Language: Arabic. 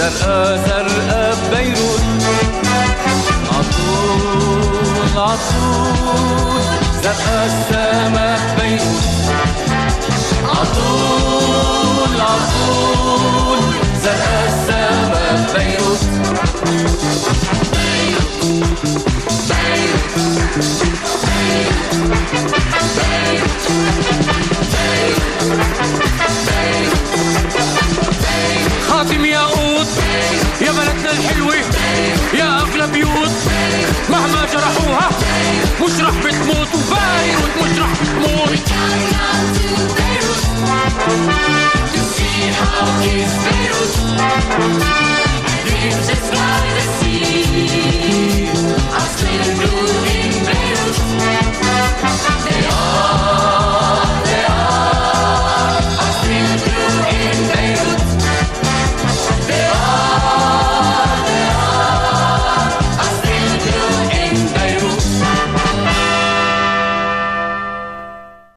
زرقاء زرقاء ببيروت، عطول عطول زرقاء السما ببيروت، عطول عطول زرقاء السما ببيروت. خاتم ياقوت يا بلدنا الحلوة يا أغلى بيوت، مهما جرحوها مش رح بتموت، وبيروت مش رح بتموت.